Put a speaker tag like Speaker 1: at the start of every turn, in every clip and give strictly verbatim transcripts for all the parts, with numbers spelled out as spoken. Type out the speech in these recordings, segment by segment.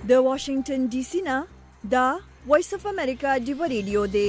Speaker 1: د واشنگټن ډي سي نه دا وایس اف امریکا ډیو ریډیو دی.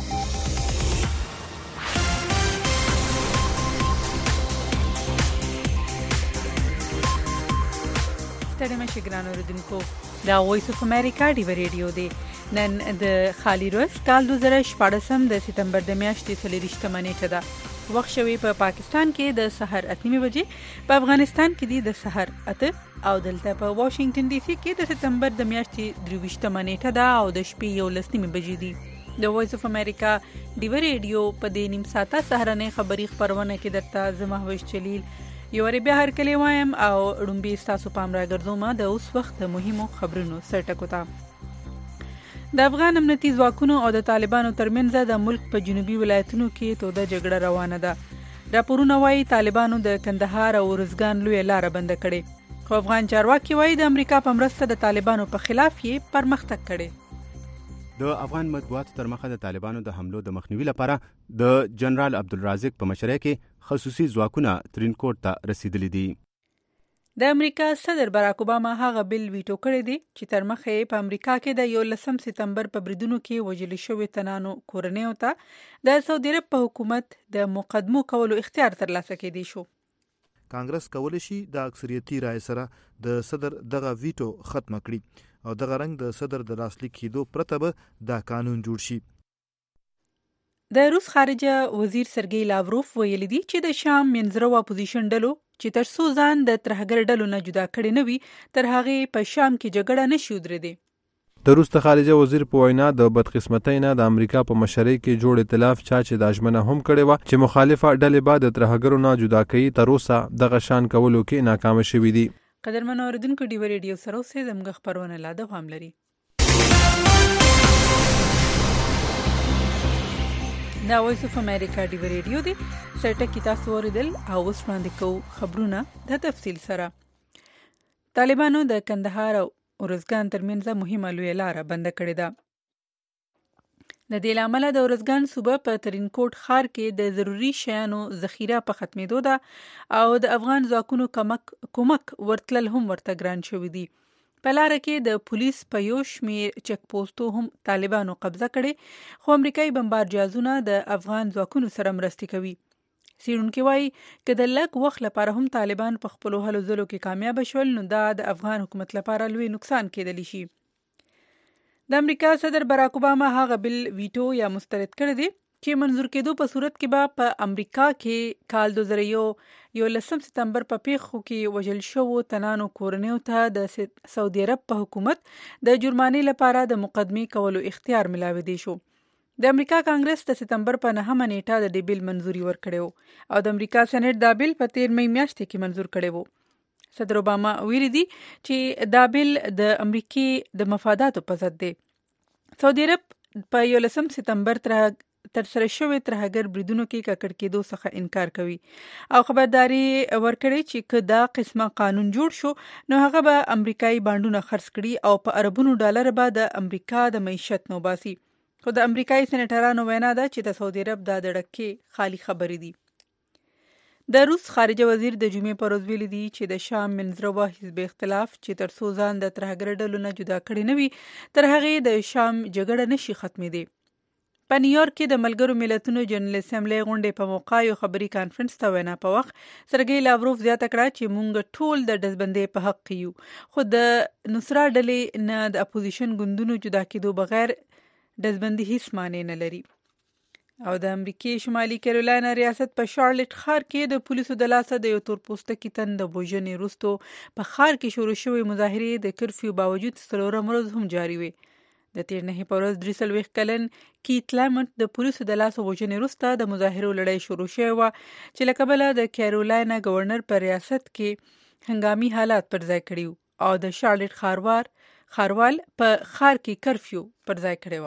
Speaker 2: ستړي مشه ګرانو اوریدونکو، دا وایس اف امریکا ډیو ریډیو دی. نن د خالی روز کال دوه زره شپږم د سپتمبر د میاشتې څلورویشتمه نیټه ده. وخت شوی په پا پاکستان کې د سحر اته نیمې بجې، په افغانستان کې دی د سحر اته، او دلته په واشنگټن ډي سي کې د سپتمبر د میاشتې درویشتمه نیټه ده او د شپې یولس نیمې بجې دي. د وایس اف امریکا ډیو ریډیو په دې نیم ساعته سهارنۍ خبری خبرونه کې درته زما هوش چلیل یو ری بیا هر کلی وایم او ړومبي ستاسو پام راګرځوم د اوس وخت د مهمو خبرونو سرټکو ته. د افغان امنیتي ځواکونو او د طالبانو ترمنځ د ملک په جنوبي ولایتونو کې توده جګړه روانه ده. راپورونه وايي طالبانو د کندهار او ارزګان لوی لار بند کړي، خو افغان چارواکي وايي د امریکا په مرسته د طالبانو په خلاف یې پرمختګ کړي.
Speaker 3: د افغان مطبوعاتو تر مخه د طالبانو د حملو د مخنیوي لپاره د جنرال عبدالرازق په مشرۍ کې خصوصي ځواکونه ترینکوټ ته رسیدلي دي.
Speaker 2: د امریکا صدر باراک اوباما هغه بل ویټو کړی دی چې تر مخه په امریکا کې د یولسم سپتمبر په بریدونو کې وژل شوی تنانو کورنیو ته د سعودي عرب په حکومت د مقدمو کولو اختیار ترلاسه کړي شو.
Speaker 4: کانګرس کولی شي د اکثریتي رای سره د صدر دغه ویټو ختم کړي او دغه رنګ د صدر د لاسلیک کېدو پرته به دا قانون جوړ شي.
Speaker 2: د روس خارجه وزیر سرګی لاوروف ویلي دی چې د شام منځرو اپوزیشن ډلو چې تر څو ځان د ترهګر ډلو نه جدا کړي نه وي تر هغه په شام کې جګړه نشي ودرېدي.
Speaker 5: د روس خارجه وزیر په وینا د بدقسمتۍ نه د امریکا په مشرۍ کې جوړ ائتلاف چا چې د اجمنه هم کړي و چې مخالفه ډلې بعد د ترهګرو نه جدا کوي تر اوسه دغه شان کولو کې ناکام شوي دي.
Speaker 2: قدرمن اوریدونکو، ډیو ریډیو سره اوسې زموږ خبرونه لا دوام لري. دا وایس اف امریکا ډیو ریډیو دی. سرټکی تاسو اوریدل او اوس وړاندې کوو خبرونه د تفصیل سره. طالبانو د کندهار او ارزګان ترمنځ مهمه لویه لاره بند کړې ده. د دې لامل د ارزګان صوبه په ترینکوټ ښار کې د ضروري شیانو ذخیره په ختمېدو ده او د افغان ځواکونو کمک کومک ورتلل هم ورته ګران شوي دي. په لاره کې د پولیس په یو شمېر چک پوسټو هم طالبانو قبضه کړي، خو امریکایي بمبار جهازونه د افغان ځواکونو سره مرستې کوي. څېړونکي وایي که د لږ وخت لپاره هم طالبان په خپلو هلو ځلو کې کامیاب شول نو دا د افغان حکومت لپاره لوی نقصان کېدلی شي. د امریکا صدر باراک اوباما هغه بل ویټو یا مسترد کړی دی چې منظور کېدو په صورت کې به په امریکا کې کال دوه زره یولسم سپتمبر په پیښو کې وژل شوو تنانو کورنیو ته د سعودي عرب په حکومت د جرمانې لپاره د مقدمې کولو اختیار ملاوي شو. د امریکا کانګرس د سپتمبر په نهمه نیټه د دې بیل منظوري ورکړی او د امریکا سېنات دا بیل په تیر مې میاشتې کې منظور کړی وو. صدر اوباما ویلي دی چې دا بیل د امریکای د مفاداتو په ضد دی. سعودي عرب په یولسم سپتمبر تر تر سره شوی ترهګر بریدونو کې ککړ کېدو څخه انکار کوي او خبرداري ورکړي چې که دا قسمه قانون جوړ شو نو هغه به امریکایي بانډونه خرڅ کړي او په اربونو ډالر به د امریکا د معیشت نو باسي. خو د امریکایي سېنیټرانو وینا ده چې د سعودي عرب دا دړکې خالی خبرې دي. د روس خارجه وزیر د جمعې پر ورځ ویلي دی چې د شام منځرو حزب اختلاف چې تر څو ځان د ترهګر ډلو نه جدا کړي نه وي تر هغې د شام جګړه نشي ختمېدی. په نیویارک کې د ملګرو ملتونو جنرال اسمبلی غونډې په موقع یو خبري کانفرنس ته وینا په وخت سرګی لاوروف زیاته کړه چې موږ ټول د ډزبندۍ په حق یو، خو د نصرا ډلې نه د اپوزیشن ګوندونو جدا کېدو بغیر ډزبندي هیڅ معنی نه لري. او د امریکای شمالي کیرولاینا ریاست په شارلټ ښار کې د پولیسو د لاسه د یو تور پوستکي تن د وژنې وروسته په ښار کې شروع شوې مظاهرې د کرفیو باوجود څلورم ورځ هم جاري وي. د تیر نهې په ورځ درې څلوېښت کلن کیت لامنټ د پولیسو د لاسه وژنې وروسته د مظاهرو لړۍ شروع شوې وه چې له کبله د کیرولاینا گورنر په ریاست کې هنګامي حالات پر ځای کړي او د شارلټ ښاروال ښاروال په ښار کې کرفیو پر ځای کړی و.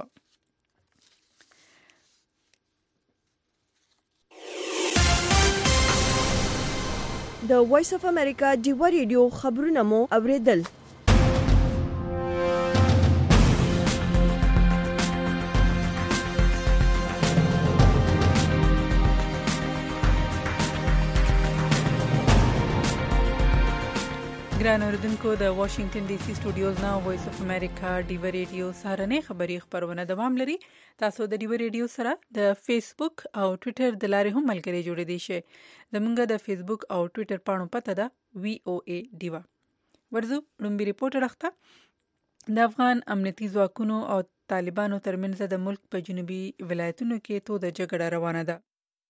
Speaker 1: د وایس اف امریکا ډیو ریډیو خبرونه مو اوریدل.
Speaker 2: ګران اوردونکو د واشنگټن ډي سي سټوډیوز نه وایس اف امریکا ډیو ریډیو سهارنې خبری خبرونه دوام لري. تاسو د ډیو ریډیو سره د فیسبوک او ټوئیټر د لارې هم ملګری جوړې دي شئ. زموږ د فیسبوک او ټوئیټر پاڼو پته ده وی او ای ډیوا. ورزو لومبي ریپورټ راخته د افغان امنیتي ځواکونو او طالبانو ترمنځ د ملک په جنوبي ولایتونو کې تو د جګړه روانه ده.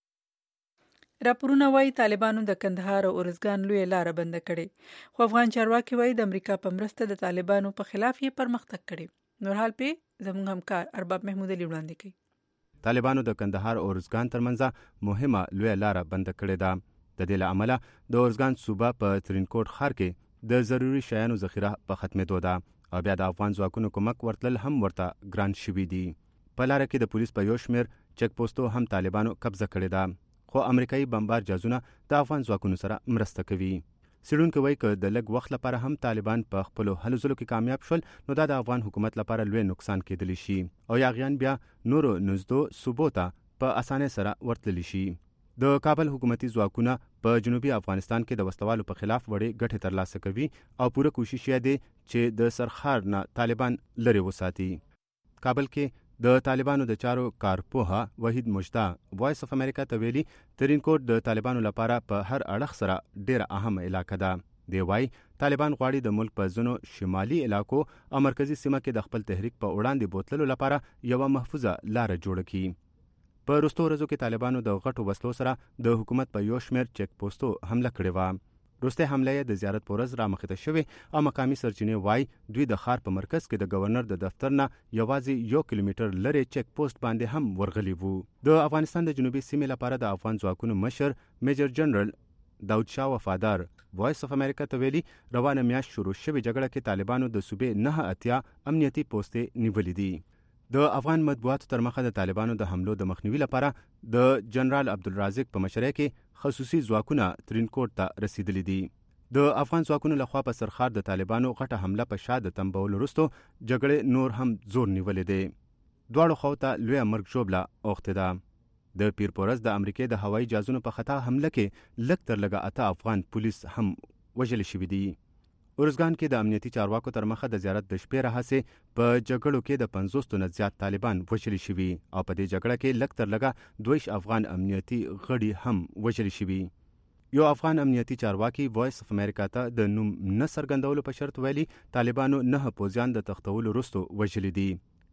Speaker 2: راپورونه وايي طالبانو د کندهار او ارزګان لوی لار بند کړي، خو افغان چارواکي وايي د امریکا په مرسته د طالبانو په خلاف یې پرمختګ کړي. نور حال په زموږ همکار ارباب محمود علي وړاندې کوي.
Speaker 3: طالبانو د کندهار او ارزګان ترمنځ مهمه لوی لار بند کړې ده. د دې له امله د ارزګان صوبه په ترینکوټ ښار کې د ضروري شیانو ذخیره په ختمېدو ده او بیا د افغان ځواکونو کومک ورتلل هم ورته ګران شوي دي. په لاره کې د پولیس په یو شمېر چک پوسټو هم طالبانو قبضه کړې ده، خو امریکایي بمبار جازونه د افغان ځواکونو سره مرسته کوي. څېړونکي وایي که د لږ وخت لپاره هم طالبان په خپلو هلو ځلو کې کامیاب شول نو دا د افغان حکومت لپاره لوی نقصان کېدلی شي او یاغیان بیا نورو نږدو صوبو ته په اسانۍ سره ورتللی شي. د کابل حکومتي ځواکونه په جنوبي افغانستان کې د وسلوالو په خلاف وړې ګټې ترلاسه کوي او پوره کوشش یې دی چې د سرخار نه طالبان لرې وساتي. کابل کې د طالبانو د چارو کارپوها وحید مجدا وایس اف امریکا ته ویلي ترینکوټ د طالبانو لپاره په هر اړخ سره ډیره اهمه علاقه ده. دی وایي طالبان غواړي د ملک په ځینو شمالي علاقو او مرکزي سیمه کې د خپل تحریک په وړاندې بوتللو لپاره یوه محفوظه لاره جوړه کړي. په وروستو ورځو کې طالبانو د غټو وسلو سره د حکومت په یو شمېر چک پوسټو حمله کړې وه. وروستۍ حمله یې د زیارت په ورځ رامخته شوې او مقامي سرچینې وایي دوی د ښار په مرکز کې د گورنر د دفتر نه یوازې یو کیلومتر لرې چک پوسټ باندې هم ورغلي وو. د افغانستان د جنوبي سیمې لپاره د افغان ځواکونو مشر میجر جنرال داود شاه وفادار وایس اف امریکا ته ویلي روانه میاشت شروع شوې جګړه کې طالبانو د صوبې نه اتیا امنیتي پوستې نیولې دي. د افغان مطبوعاتو تر مخه د طالبانو د حملو د مخنیوي لپاره د جنرال عبدالرازق په مشرۍ کې خصوصي ځواکونه ترینکوټ ته رسیدلي دي. د افغان ځواکونو لخوا په سرخار د طالبانو غټه حمله په شا د تنبولو وروسته جګړې نور هم زور نیولې دی. دواړو خواو ته لویه مرګ ژوبله اوښتې ده. د پیر په ورځ د امریکې د هوایي جهازونو په خطا حمله کې لږ تر لږه اته افغان پولیس هم وژل شوي دي. ارزګان کې د امنیتي چارواکو تر مخه د زیارت د شپې راهیسې په جګړو کې د پنځوس نه زیات طالبان وژل شوي او په دې جګړه کې لږ تر لږه دویش افغان امنیتي غړي هم وژل شوي. یو افغان امنیتي چارواکي وایس اف امریکا ته د نوم نه څرګندولو په شرط ویلي طالبانو نه پوځیان د تختولو وروسته وژلي دي.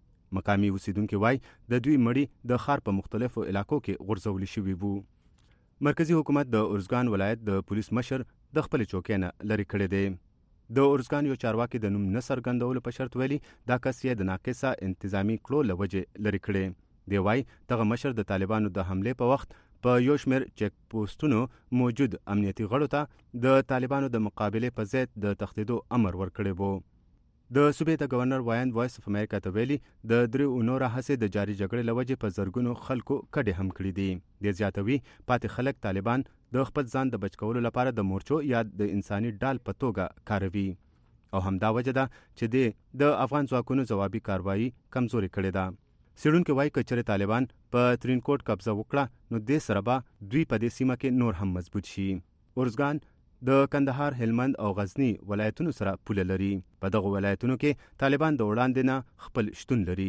Speaker 3: مقامي اوسیدونکي وایي د دوی مړي د ښار په مختلفو علاقو کې غورځولي شوي وو. مرکزي حکومت د ارزګان ولایت د پولیس مشر د خپلې چوکۍ نه لرې کړی دی. د ارزګان یو چارواکي د نوم نه څرګندولو په شرط ویلي دا کس یې د ناقصه انتظامي کړو له وجې لرې کړی. دی وایي دغه مشر د طالبانو د حملې په وخت په یو شمېر چک پوسټونو موجود امنیتي غړو ته د طالبانو د مقابلې په ضد د تښتېدو امر ورکړی وو. د صوبې د گورنر وایند وایس اف امریکا ته ویلي د درې اونو راهیسې د جاري جګړې له وجې په زرګونو خلکو کډې هم کړي دي. دی زیاتوي پاتې خلک طالبان د خپل ځان د بچ کولو لپاره د مورچو یا د انساني ډال په توګه کاروي او همدا وجه ده چې دی د افغان ځواکونو ځوابي کاروایي کمزوري کړې ده. څېړونکي وایي که چېرې طالبان په ترینکوټ قبضه وکړه نو دې سره به دوی په دې سیمه کې نور هم مضبوط شي. ارزګان د کندهار، هلمند او غزنی ولایتونو سره پوله لري. په دغو ولایتونو کې طالبان د وړاندې نه خپل شتون لري.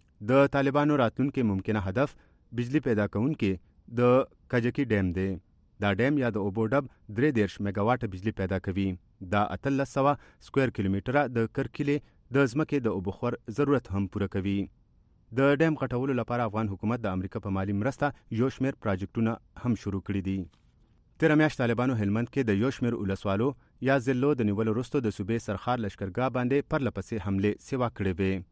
Speaker 3: د طالبانو راتلونکي ممکنه هدف بجلی پیدا کوونکي د کجکي ډیم دی. دا ډیم یا د اوبو ډب درې دېرش میګاواټه بجلی پیدا کوي. دا اتلس سوه سکویر کیلومتره د کرکیلې د ځمکې د اوبوخور ضرورت هم پوره کوي. د ډیم غټولو لپاره افغان حکومت د امریکا په مالی مرسته یو شمېر پراجیکټونه هم شروع کړي دي. تېره میاشت طالبانو هلمند کې د یو شمېر ولسوالو یا ضلعو د نیولو وروسته د صوبې سرخار لشکرګاه باندې پرله پسې حملې سیوا کړې وې.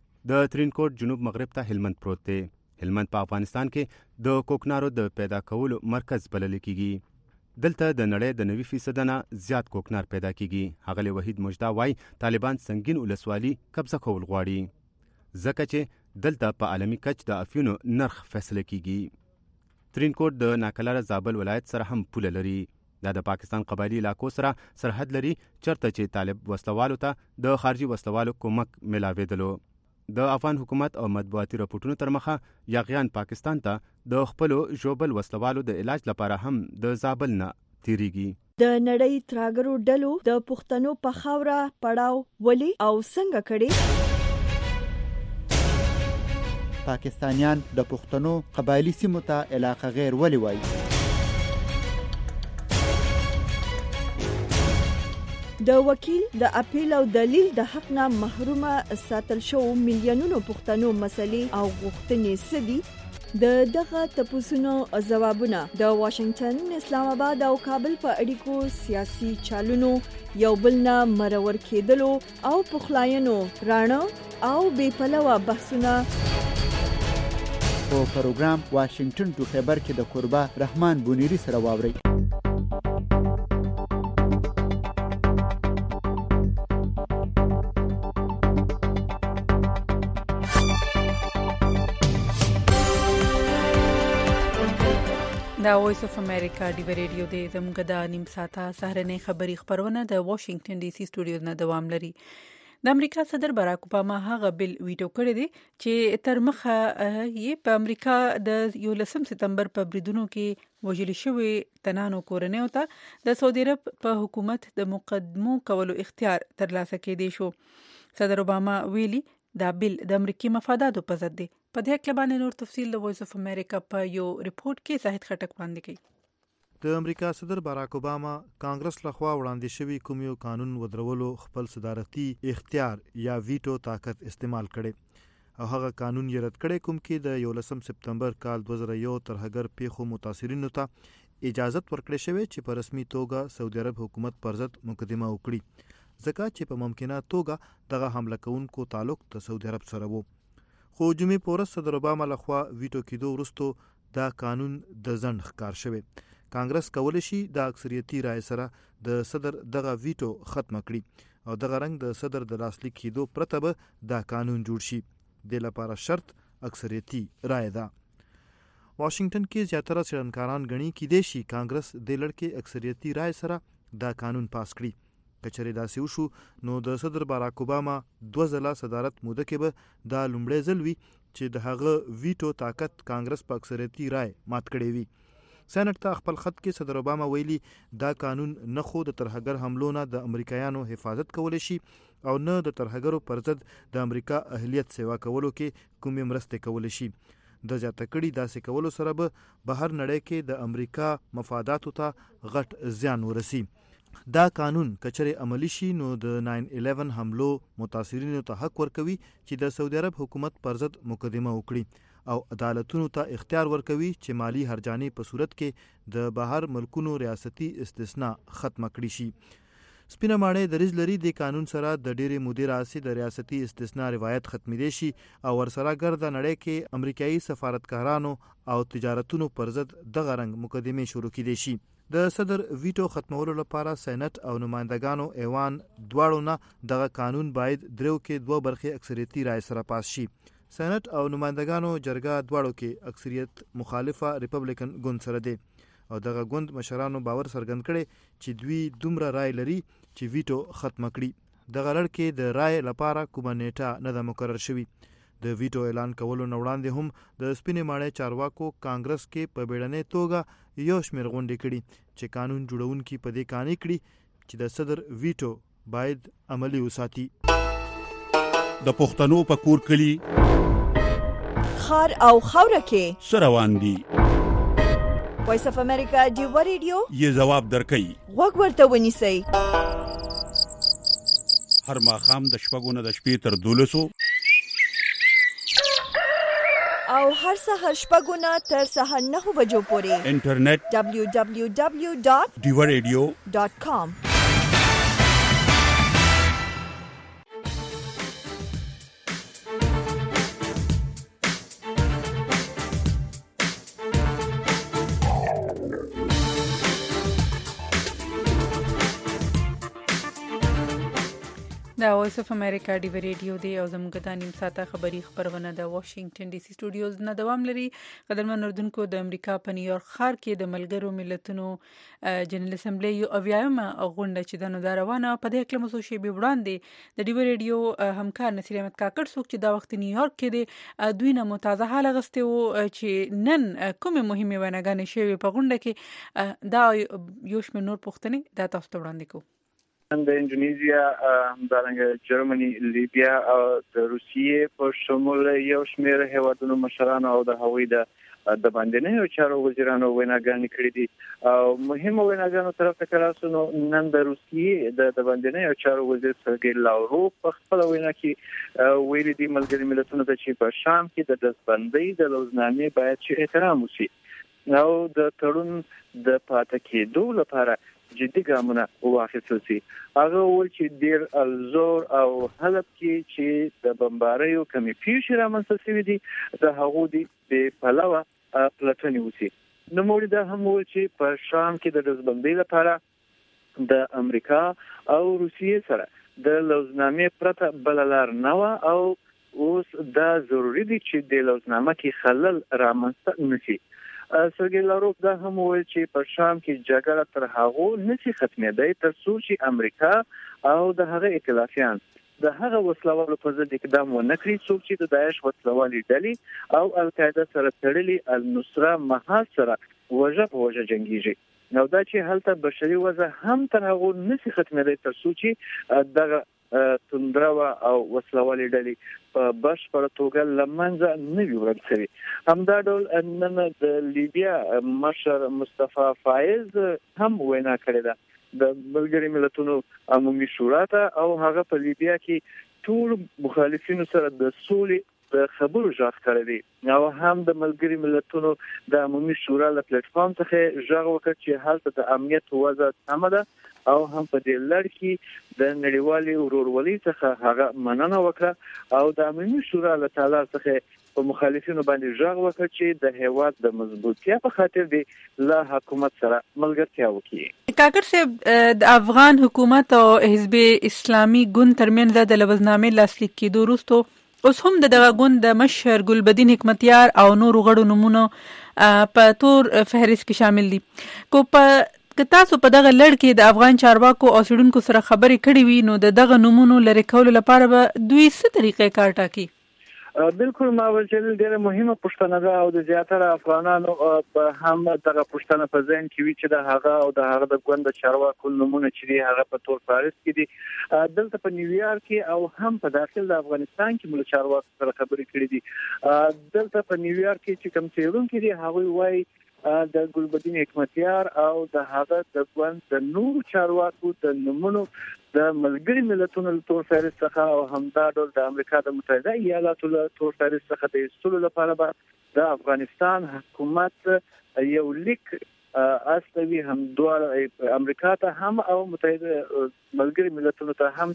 Speaker 3: د ترینکوټ جنوب مغرب ته هلمند پروت دی. هلمند په افغانستان کې د کوکنارو د پیدا کولو مرکز بلل کیږي. دلته د نړۍ د نوي فیصده نه زیات کوکنار پیدا کیږي. ښاغلی وحید مجدا وایي طالبان سنگین ولسوالي قبضه کول غواړي ځکه چې دلته په عالمي کچ د افیونو نرخ فیصله کیږي. ترینکوټ د ناکلاره زابل ولایت سره هم پوله لري. دا د پاکستان قبایلي علاقو سره سرحد لري چرته چې طالب وسلوالو ته د خارجي وسلوالو کومک ملاوېدلو. د افغان حکومت او مطبوعاتي راپورټونو تر مخه یاغیان پاکستان ته د خپلو ژوبل وسلوالو د علاج لپاره هم د زابل نه تیریږي.
Speaker 1: د نړۍ ترهګرو ډلو د پښتنو په خاوره پړاو ولې او څنګه کړي؟
Speaker 6: پاکستانیان د پښتنو قبایلی سیمو ته علاقه غیر ولې وایي؟
Speaker 1: د وکیل د اپیل او دلیل د حق نه محرومه ساتل شو میلیونونو پښتنو مسلې او غوښتنې سدي؟ د دغه تپوسونو جوابونه د واشنگټن، اسلام آباد او کابل په اړیکو سیاسي چالونو یو بل نه مرور کېدلو او پخلاینو رانه او بې پلوه بحثونه
Speaker 6: په پروګرام واشنگټن ټو خیبر کې د قربا رحمان بونیری سره واورئ.
Speaker 2: دا وایس اف امریکا ډیو ریډیو دی. زموږ د نیم ساعته سهارنۍ خبری خبرونه د واشنگټن ډي سي سټوډیو نه دوام لري. د امریکا صدر باراک اوباما هغه بل ویټو کړی دی چې تر مخه یې په امریکا د یولسم سپتمبر په بریدونو کې وژل شوی تنانو کورنیو ته د سعودي عرب په حکومت د مقدمو کولو اختیار ترلاسه کړي شو. صدر اوباما ویلي دا بل د امریکای مفاداتو په ضد دی. په دې اړه باندې نور تفصیل د وایس اف امریکا په یو ریپورت کې زاهد خټک وړاندې کوي.
Speaker 4: د امریکا صدر باراک اوباما کانګرس لخوا وړاندې شوی کوم یو قانون ودرولو خپل صدارتي اختیار یا ویټو طاقت استعمال کړي او هغه قانون یې رد کړي کوم کې د یولسم سپتمبر کال دوه زره یو ترهګر پیښو متاثرینو ته اجازه ورکړې شوې چې په رسمي توګه سعودي عرب حکومت پر ضد مقدمه وکړي ځکه چې په ممکنه توګه دغه حمله کوونکو تعلق د سعودي عرب سره وو. خو جمعې په ورځ صدر اوباما لخوا ویټو کېدو وروسته دا قانون د ځنډ ښکار شوی. کانګرس کولی شي د اکثریتي رای سره د صدر دغه ویټو ختم کړي او دغه رنګ د صدر د لاسلیک کېدو پرته به دا قانون جوړ شي. د لپاره شرط اکثریتي رای ده. واشنگټن کې زیاتره څېړنکاران ګڼي کېدای شي کانګرس د لړ کې اکثریتي رای سره دا قانون پاس کړي. کچری داسې وشو نو د صدر باراک اوباما دوه ځله صدارت موده کې به دا لومړی ځل وي چې د هغه ویټو طاقت کانګرس په اکثریتي رای مات کړی وي. سېنات ته خپل خط کې صدر اوباما ویلي دا قانون نه خو د ترهګر حملو نه د امریکایانو حفاظت کولی شي او نه د ترهګرو پر ضد د امریکا اهلیت سیوا کولو کې کومې مرستې کولی شي. د زیاته کړي داسې کولو سره به بهر نړۍ کې د امریکا مفاداتو ته غټ زیان ورسي. دا قانون کچره عملی شي نو د ناین الیون حملو متاثرینو ته حق ورکوي چې د سعودي عرب حکومت پر ضد مقدمه وکړي او عدالتونو ته اختیار ورکوي چې مالی هرجانې په صورت کې د بهر ملکونو ریاستي استثناء ختم کړي شي. سپینه ماڼۍ دریځ لري د قانون سره د ډېرې مودې راهیسې د ریاستي استثناء روایت ختمېدی شي او ورسره ګرده نړۍ کې امریکایي سفارتکارانو او تجارتونو پر ضد دغه رنګ مقدمې شروع کېدی شي. د صدر ویټو ختمولو لپاره سېنات او نمائندګانو ایوان دواړو نه دغه قانون باید درو کې دوه برخې اکثریتي رای سره پاس شي. سېنات او نمائندګانو جرګه دواړو کې اکثریت مخالفه ریپبلیکن ګوند سره دی او دغه ګوند مشرانو باور څرګند کړي چې دوی دومره رای لري چې ویټو ختم کړي. دغه لړ کې د رای لپاره کومه نیټه نه ده مقرر شوی. د ویټو اعلان کولو نه وړاندې هم د سپینې ماڼۍ چارواکو کانګرس کې په بیړنۍ توګه یو شمېر غونډې کړي چې قانون جوړونکي په دې قانع کړي چې د صدر ویټو باید عملی وساتي.
Speaker 7: د پښتنو په کور کلی
Speaker 1: خار او خاوره کې
Speaker 7: سروان دي.
Speaker 1: وایس اف امریکا ډیو ریډیو
Speaker 7: یې ځواب درکړي.
Speaker 1: وګ ورته ونیسئ.
Speaker 7: هر ماښام د شپږو نه د شپې تر دولسو
Speaker 1: او هر سهار شپږو نه تر سهار نهو بجو پورې
Speaker 7: انټرنیټ
Speaker 1: دبلیو دبلیو دبلیو ډاټ
Speaker 7: ډیو ریډیو
Speaker 1: ډاټ کام.
Speaker 2: دا وایس اف امریکا دی ریډیو دی او زموږ د نیم ساعته خبری خبرونه د واشنگټن ډي سي سټوډیوز نه دوام لري. قدرمن اردوونکو د امریکا په نیویارک ښار کې د ملګرو ملتونو جنرال اسمبلی یو اویایم غونډه چې د نو روانه په دې کلمو سو شی به وړاندې د ډي ریډیو همکار نصیر احمد کاکړ څوک چې دا وخت نیویارک کې دی دوی نه متازه حال غسته او چې نن کومه مهمه ونګانې شوی په غونډه کې دا یوش من نور پښتني دا تاسو ته وړاندې کوم.
Speaker 8: د انډونیزیا، همدارنګه جرمني، لیبیا او د روسیې په شمول یو شمېر هیوادونو مشرانو او د هغوی د د باندې چارو وزیرانو ویناګانې کړې دي او مهمه ویناګانو طرف ته کړاسو. نو نن د روسیې د د باندې چارو وزیر سرګی لاوروف په خپل وینا کې ویلي دي ملګري ملتونو ته چې په شام کې د دزبندۍ د لوزنامې باید چې احترام وشي او د تړون د پاتې کېدو لپاره جدي ګامونه واخیستل شي. هغه ول چې ډیر الزور او حلب کې چې د بمباریو کمی پیښې رامنځته شوې دي د هغو دي په پلوه پلټنې وشي. نو موږ دا هم ول چې په شام کې د دزبندۍ لپاره د امریکا او روسیې سره د لوزنامې پرته بل لار نه و او اوس دا ضروری دي چې د لوزنامه کې خلل رامنځته نشي. سرګی لاروف دا هم وویل چې په شام کې جګړه تر هغو نشي ختمېدای تر څو چې امریکا او د هغه ائتلافیان د هغه وسلوالو په ضد اقدام ونه کړي څوک چې د داعش وسلوالي ډلې او القاعده سره تړلي النصره محاذ سره وجه په وجه جنگيږي. نو دا چې هلته بشري وضع هم تر هغو نشي ختمېدای تر څو چې دغه توندروا او وسلوالي ډلې په بشپړه توګه لمنځه نه وي ورک شوي. همدا ډول نن د لیبیا مشر مصطفی فایز هم وینا کړې ده د ملګري ملتونو عمومي شورا ته او هغه په لیبیا کې ټول مخالفینو سره د سولې د خبرو ژغ کړی دی او هم د ملګري ملتونو د عمومي شورا له پلیټ فارم څخه ژغ وکړ چې هلته د امنیت وضع سمه ده او هم په دې لړ کې د نړیوالي ورورولۍ څخه هغه مننه وکړه او د عمومي شورا له تعالی څخه په مخالفینو باندې ژغ وکړ چې د هیواد د مضبوطیا په خاطر دی له حکومت سره ملګرتیا وکړي.
Speaker 2: کاکړ صاحب د افغان حکومت او حزب اسلامي ګوند ترمنځ د لوزنامې لاسلیک کېدو وروسته اوس هم د دغه ګوند د مشر ګلبدین حکمتیار او نورو غړو نومونه په تور فهرست کې شامل دي. کو په که تاسو په دغه لړ کې د افغان چارواکو او سړونکو سره خبرې کړې وي نو د دغه نومونو لرې کولو لپاره به دوی څه طریقې کار ټاکي؟
Speaker 8: بالکل ما ول چې ډېره مهمه پوښتنه ده او د زیاتره افغانانو په هم دغه پوښتنه په ذهن کې وي چې د هغه او د هغه د ګوند چارواکو نومونه چې دي هغه په تور فهرست کې دي. دلته په نیویارک کې او هم په داخل د افغانستان کې مل چارواکو سره خبرې کړې دي. دلته په نیویارک کې چې کوم څېړونکي دي هغه وايي د ګلبدین حکمتیار او د هغه د ګوند د نور چارواکو د نومونو د ملګري ملتونو له تور فهرست څخه او همدا ډول د امریکا د متحده ایالاتو له تور فهرست څخه د ایستلو لپاره به د افغانستان حکومت یو لیک استوي هم دوه امریکا ته هم او متحده ملګري ملتونو ته هم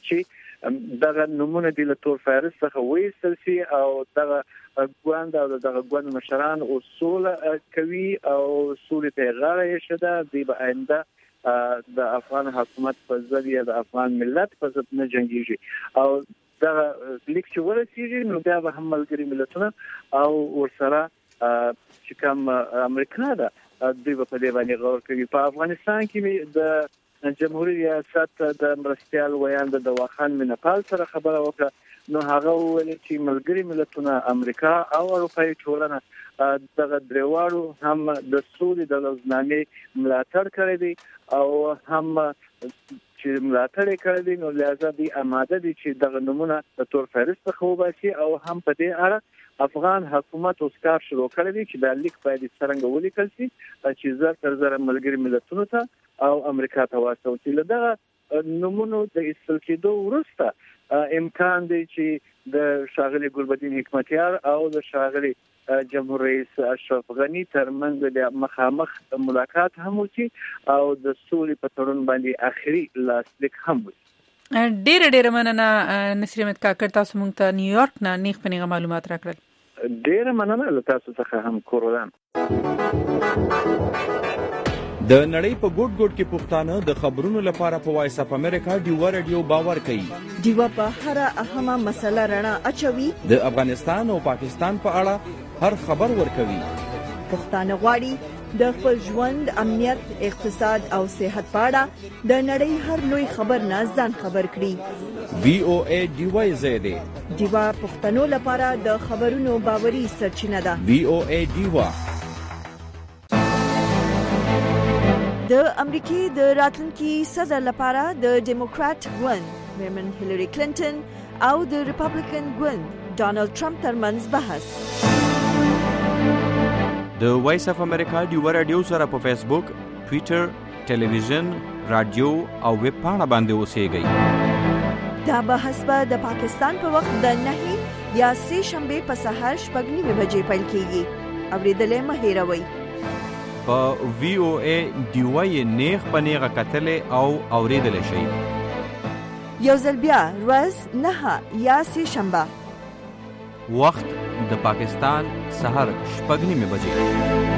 Speaker 8: چې دغه نمونه د تور فهرست څخه وایستل شي او دغه ګوند او دغه ګوند مشران اصول کوي او اصول ته غاړه یې شده دی به آینده د افغان حکومت په ضد یا د افغان ملت په ضد نه جنګیږي او دغه لیک چې ورسیږي نو بیا به هم ملګري ملتونه او ورسره چې کوم امریکا ده دوی په دې باندې غور کوي. په افغانستان کې د جمهوریت ریاست د مرستيال ویاند د واخان منپال سره خبره وکړه نو هغه ویل چې ملګري ملتونه امریکا او اروپאי ټولنه دغه درېواړو هم د سولې د لوزنامې ملاتړ کړی دی او هم چې ملاتړ کړی دی نو لازم دي آماده دي چې دغه نمونه د تور فهرست څخه وباسي او هم په دې اړه افغان حکومت اوس کار شروع کړی دی چې د لیک باید څنګه ولیکل شي چې زر تر زر ملګري ملتونو ته او امریکا ته واسطه وشي. دغه نمونه د ایستل کېدو وروسته امکان دی چې د شاغلي ګلبدین حکمتیار او د شاغلي جمهور رئیس اشرف غنی ترمنځ د مخامخ ملاقات هم وشي او د سولې په تړون باندې اخري لاسلیک هم وشي.
Speaker 2: ډېر ډېر مننه نصیر احمد کاکړ، تاسو مونږ ته نیویارک نه نیغ په نیغه معلومات راکړل.
Speaker 8: ډېر مننه له تاسو څخه هم کورولم.
Speaker 9: د نړۍ په ګوټ ګوټ کې پښتانه د خبرونو لپاره په وایس اپ امریکا ډیوا رادیو باور کوي.
Speaker 1: ډیوا په هر اهمه مسله رڼا اچوي.
Speaker 9: د افغانستان او پاکستان په اړه هر خبر ورکوي.
Speaker 1: پښتانه غواړي د خپل ژوند، امنیت، اقتصاد او صحت په اړه د نړۍ هر لوی خبر نه ځان خبر کړي.
Speaker 9: وی او ای ډیوا زیاده
Speaker 1: ډیوا پښتنو لپاره د خبرونو باوري سرچینه ده.
Speaker 9: وی او ای ډیوا
Speaker 1: د امریکای د راتلونکي صدر لپاره د ډیموکرات ګوند میرمن هیلری کلینټن او د ریپبلیکن ګوند ډانلډ ټرمپ ترمنځ بحث.
Speaker 9: د وایس اف امریکا ډیوا رادیو سره په فیسبوک، ټوئیټر، ټلویزیون، رادیو او ویب پاڼه باندې اوسېږئ.
Speaker 1: دا بحث به د پاکستان په وخت د نهي یا سه شنبه په سهار شپږ نیمې بجې پیل کیږي. اوریدلې مه هېروئ.
Speaker 9: په وی او ای ډیوا یې نیغ په نیغه کتلې او اوریدلی شئ.
Speaker 1: یو ځل بیا ورځ نهه یا سه شنبه،
Speaker 9: وخت د پاکستان سهار شپږ نیمې بجې.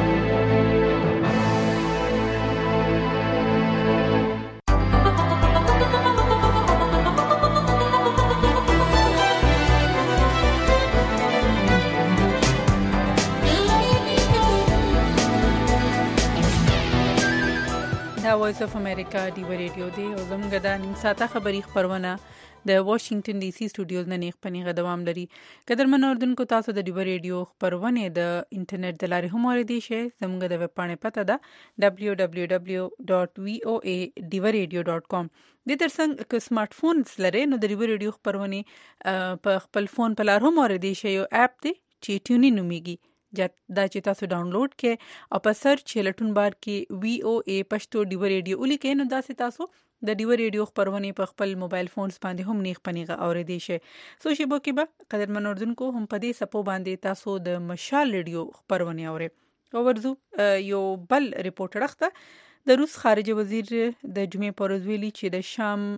Speaker 2: وایس اف امریکا ډیوا رادیو دی او زموږ د نیم ساعته خبری خبرونه د واشنگټن ډي سي سټوډیوز نه نیغ پنیغه دوام لري. قدرمن اوردونکو، تاسو د ډیوا رادیو خبرونه د انټرنیټ د لارې هم اوریدئ شئ. زموږ د ویب پاڼې پته ده دبلیو دبلیو دبلیو ډاٹ وی او ای ډیوا رادیو ډاٹ کام. د ترڅنګ که سمارټ فون لرئ نو د ډیوا رادیو خبرونه په خپل فون په لار هم اوریدئ شئ. یو اپ دی چې ټیونین نومیږي، دا چې تاسو ډاونلوډ کړئ او په سرچ لټون بار کې وی او ای پښتو ډیوا رادیو ولیکئ نو دا چې تاسو د ډیوا رادیو خبرونه په خپل موبایل فونز باندې هم نیغ پنیغه اوریدئ شئ. سو شیبو کې به قدرمن اوردونکو هم په دې سپو باندې تاسو د مشال رادیو خبرونه اورئ. او ورځو یو بل ریپورټ راخته د روس خارجه وزیر د جمعې پر ورځ ویلي چې د شام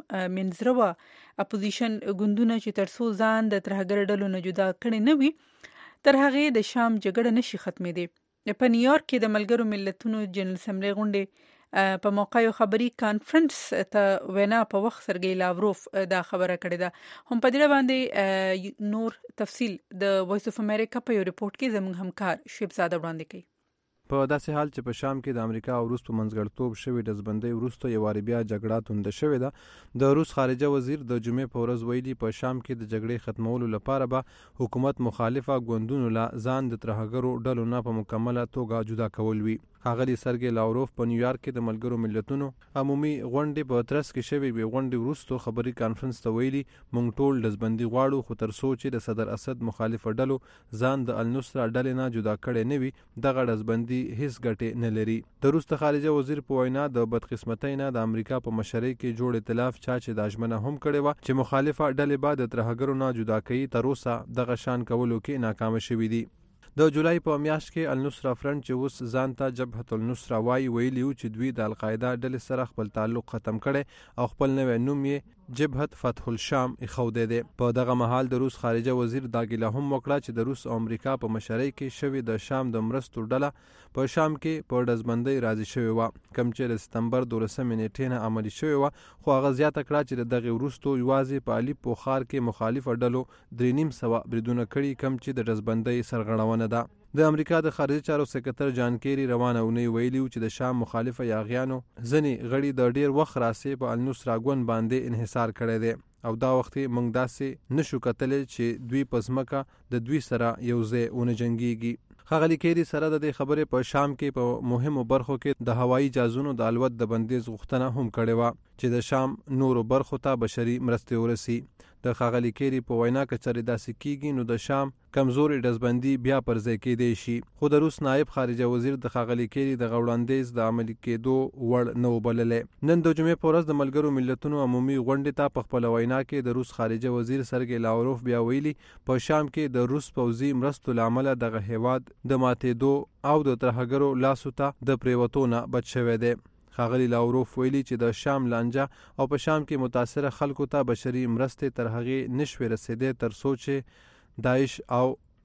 Speaker 2: منځرو اپوزیشن ګوندونه چې ترڅو ځان د ترهګر ډلو نه جدا کړي نه وي تر هغه د شام جګړه نشي ختمېدی. په نیویارک کې د ملګرو ملتونو جنرال اسمبلی غونډې په موقع یو خبري کانفرنس ته وینا په وخت سرګی لاوروف دا خبره کړې ده. هم په دې باندې نور تفصیل د وایس اف امریکا په یو ریپورت کې زموږ همکار شیب زاده وړاندې کوي.
Speaker 5: په داسې حال چې په شام کې د امریکا او روس په منځګړیتوب شوې ډزبندۍ وروسته یو وارې بیا جګړه تونده شوې ده. د روس خارجه وزیر د جمعې په ورځ ویلي په شام کې د جګړې ختمولو لپاره به حکومت مخالفه ګوندونو له ځان د ترهګرو ډلو نه په مکمله توګه جدا کول وي. ښاغلي سرګی لاوروف په نیویارک کې د ملګرو ملتونو عمومي غونډې په ترڅ کې شوې وي غونډې وروسته خبري کانفرنس ته ویلي موږ ټول ډزبندي غواړو، خو تر څو چې د صدر اسد مخالفه ډلو ځان د النصره ډلې نه جدا کړي نه وي دغه ډزبندي هیڅ ګټې نه لري. د روس د خارجه وزیر په وینا د بدقسمتۍ نه د امریکا په مشرۍ کې جوړ ائتلاف چا چې د ژمنه هم کړې وه چې مخالفه ډلې به د ترهګرو نه جدا کوي تر اوسه دغه شان کولو کې ناکامه شوي دي. د جولای په میاشت کې النصره فرنٹ چې اوس ځان ته جبهة النصره وایي ویلي و چې دوی د القاعده ډلې سره خپل تعلق ختم کړي او خپل نوی نوم یې جبهة فتح الشام ایښودی دی. په دغه مهال د روس خارجه وزیر دا ګیله هم وکړه چې د روس او امریکا په مشرۍ کې شوې د شام د مرستو ډله په شام کې په ډزبندۍ راضي شوې وه، کوم چې د ستمبر دولسمې نیټې نه عملي شوې وه. خو هغه زیاته کړه چې د دغې وروستو یوازې په الیپو ښار کې مخالفه ډلو درې نیم سوه بریدونه کړي، کوم چې د ډزبندۍ سرغړونه ده. د امریکا د خارجه چارو سکرتر جان کیری روانه اونۍ ویلي چې د شام مخالفه یاغیانو ځینې غړي د ډیر وخت راسې په النصره ګوند باندې انحصار کړی دی او دا وخت موږ داسې نشو کتلی چې دوی په ځمکه د دوی سره یو ځای ونه جنګیږي. ښاغلي کیری سره د دې خبرې په شام کې په مهمو برخو کې د هوایي جهازونو د الوت د بندیز غوښتنه هم کړې وه چې د شام نورو برخو ته بشري مرستې ورسي. د ښاغلي کیری په وینا که چېرې داسې کیږي نو د شام کمزوري ډزبندي بیا پر ځای کېدی شي. خو د روس نایب خارجه وزیر د ښاغلي کیری دغه وړاندیز د عملي کېدو وړ نه وبللی. نن د جمعې په ورځ د ملګرو ملتونو عمومي غونډې ته په خپله وینا کې د روس خارجه وزیر سرګی لاوروف بیا ویلي په شام کې د روس پوځي مرستو له امله دغه هیواد د ماتېدو او د ترهګرو لاسو ته د پریوتو نه بچ شوی دی. ښاغلي لاوروف ویلي چې د شام لانجه او په شام کې متاثره خلکو ته بشري مرستې تر هغې نشوې رسېدې تر څو چې داعش او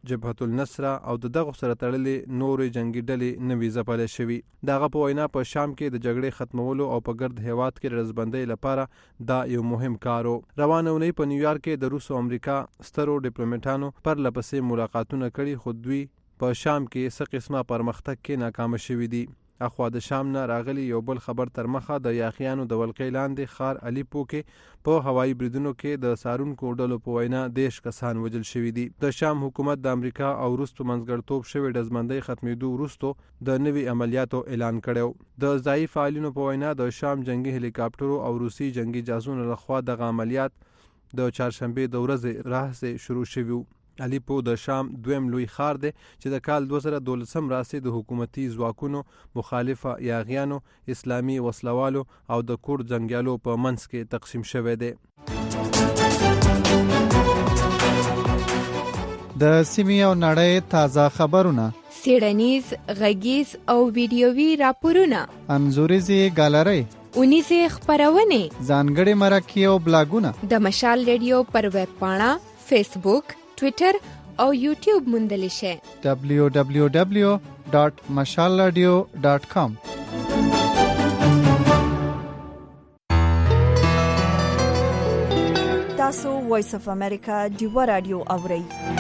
Speaker 5: جبهة النصره او د دغه سره تړلې نورې جنگي ډلې نوي ځپلې شوي. دغه په وینا په شام کې د جګړې ختمولو او په ګرد هیواد کې رزبندۍ لپاره دا یو مهم کار و. روانه اونۍ په نیویارک کې د روس او امریکا سترو ډیپلوماټانو پر لپسې ملاقاتونه کړي، خو دوی په شام کې څه قسمه پرمختګ کې ناکامه شوي دي. اخوا د شام نه راغلی یو بل خبر تر مخه د یاخیانو د ولقې لاندې ښار الیپو کې په هوایي بریدونو کې د څارونکو ډلو په وینا دېرش کسان وژل شوي دي. د شام حکومت د امریکا او روس په منځګړیتوب شوې ډزمندۍ ختمېدو وروسته د نوي عملیاتو اعلان کړی. د ځایي فعالینو په وینا د شام جنگي هلیکاپټرو او روسي جنگي جاسوسو لخوا دغه عملیات د چهارشنبې د ورځې راهیسې شروع شوي. الیپو د شام دویم لوی ښار دی چې د کال دوه زره دولسم راهیسې د حکومتي ځواکونو، مخالفه یاغیانو، اسلامي وسلوالو او د کورد جنګیالو په منځ کې تقسیم شوی دی.
Speaker 6: د سیمې او نړۍ تازه خبرونه،
Speaker 10: څېړنیز، غږیز او ویډیوي راپورونه، انځوریزې ګالرۍ، اونیزې خپرونې، ځانګړې مرکې او بلاګونه د مشال ریډیو پر ویب پاڼه، فیسبوک، ټویټر او یوټیوب موندلی شئ.
Speaker 6: دبلیو دبلیو دبلیو ډاټ مشال رادیو ډاټ کام.
Speaker 1: تاسو وایس اف امریکا ډیو رادیو اورئ.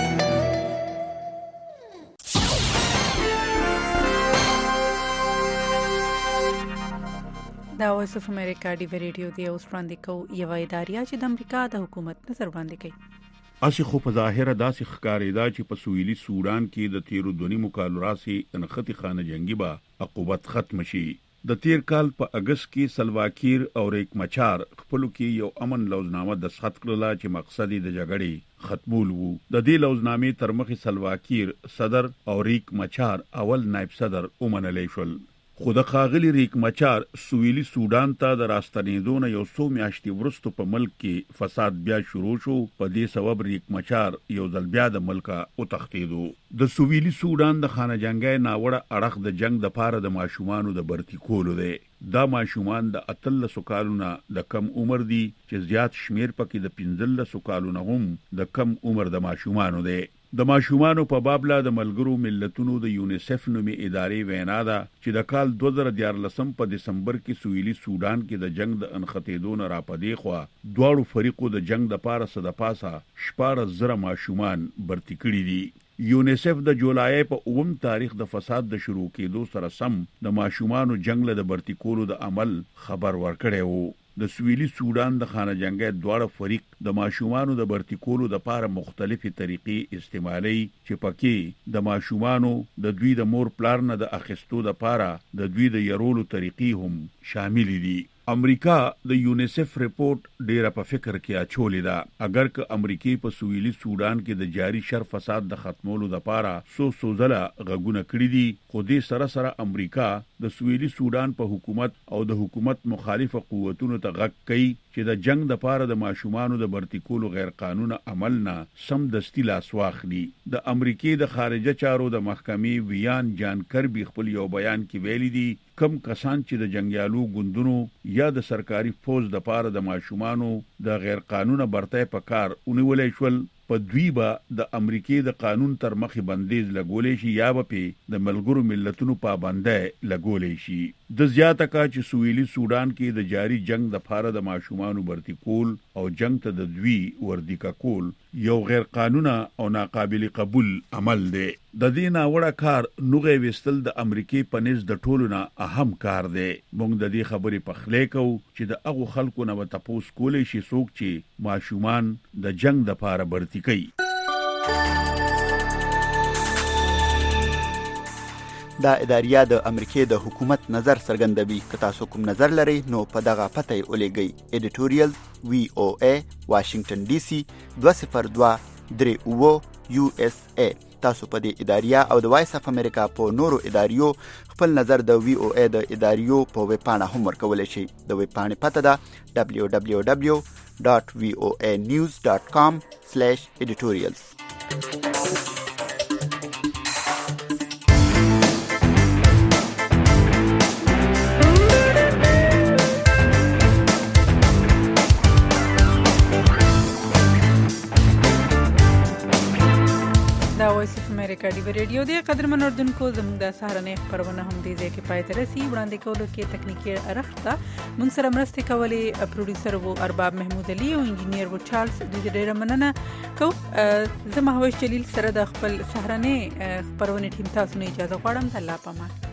Speaker 2: دا وایس اف امریکا ډیو رادیو دی. اوس وړاندې کوو یوه اداریه چې د امریکا د حکومت نظر وړاندې کوي.
Speaker 7: اسی خو په ظاهره داسې ښکارېدا چې په سویلي سودان کې د تیرو دونیمو کالو راسې انختی خانه جنگي به عقوبت ختم شي. د تیر کال په اگست کې سلواکیر او ریک مچار خپلو کې یو امن لوزنامه دستخط کړله چې مقصد یې د جګړې ختمول وو. د دې لوزنامې تر مخې سلواکیر صدر او ریک مچار اول نائب صدر ومنلی شول. خو د ښاغلي ریک مچار سویلي سودان ته د راستنېدو نه یو څو میاشتې وروسته په ملک کې فساد بیا شروع شو. په دې سبب ریک مچار یو ځل بیا د ملکه وتښتېدو. د سویلي سودان د خانه جنګۍ ناوړه اړخ د جنگ د پاره د ماشومانو د برتی کولو دی. دا ماشومان د اتلسو کالو نه د کم عمر دي چې زیات شمیر پکې د پنځلسو کالو نه هم د کم عمر د ماشومانو دی. د ماشومانو په بابله د ملګرو ملتونو د یونیسف نومي ادارې وینا ده چې د کال دوه زره دیارلسم په دسمبر کې سویلي سودان کې د جنگ د انخته نه راپدې خو دواړو فریقو د جنگ د پاره صد پاسه شپږ زره ماشومان برتی کړي دي. یونیسف د جولای په اووم تاریخ د فساد د شروع کېدو سره سم د ماشومانو جنگ له برتی کولو د عمل خبر ورکړی وو. د سویلي سودان د خانه جنګۍ دواړه فریق د ماشومانو د برتی کولو د پاره مختلفي طریقې استعمالي چې پکې د ماشومانو د دوی د مور پلار نه د اخیستو د پاره د دوی د يرولو طریقې هم شامل دي. امریکا د یونیسف ریپورت ډیره په فکر کې اچولې ده. اگر که امریکای په سویلي سودان کې د جاری شر فساد د ختمولو د پاره سو سوزله غږونه کړی دي، خو دې سره سره امریکا د سویلي سودان په حکومت او د حکومت مخالفه قوتونو ته غږ کوي چې د جنگ د پاره د ماشومانو د برتی کولو غیر قانوني عمل نه سم دستی لاس واخلي. د امریکای د خارجه چارو د محکمې ویان جان کربي خپل یو بیان کې ویلي دي کم کسان چې د جنگیالو ګوندونو یا د سرکاري فوج د پاره د ماشومانو د غیر قانوني برتای په کار اونولې شول په دوی به د امریکای د قانون تر مخې بندیز لګولې شي یا به په د ملګرو ملتونو پابندۍ لګولې شي. د زیاته کا چې سویلي سودان کې د جاری جنگ د پاره د ماشومانو برتی کول او جنگ ته د دوی وردی کا کول یو غیر قانوني او ناقابل قبول عمل دی. د دې ناوړه کار نوغه وستل د امریکای په نس د ټولو نه اهم کار دی. موږ د دې خبرې په خلې کو چې د هغه خلکو نه تپوس کولې شي څوک چې ماشومان د جنگ د پاره برتی کوي.
Speaker 6: دا اداریه د امریکای د حکومت نظر څرګندوي. که تاسو کوم نظر لرئ نو په دغه پته یې ولېږئ. ایډیټوریال وی او ای واشنگټن ډي سي دوه صفر دوه درې اوه یو اس ای. تاسو په دې اداریه او د وایس اف امریکا په نورو اداریو خپل نظر د وی او ای د اداریو په ویب پاڼه هم ورکولی شئ. د ویب پاڼې پته ده دبلیو دبلیو دبلیو ډاټ وی او ای نیوز ډاټ کام سلیش ایډیټوریالز.
Speaker 2: دا وایس امریکا ډیو ریډیو دی. قدرمن اردوونکو زموږ د سهارنۍ خبرونه هم دې ځای کې پای ته رسي. وړاندې کولو کې تکنیکي اړخ ته موږ سره مرستې کولې پروډوسر وو ارباب محمود علي او انجینیر وو چارلز. دوی ډېره مننه کوم. زه مهوش جلیل سره د خپل سهارنۍ خبرونه ټیم تاسو نه اجازه غواړم. الله پامان.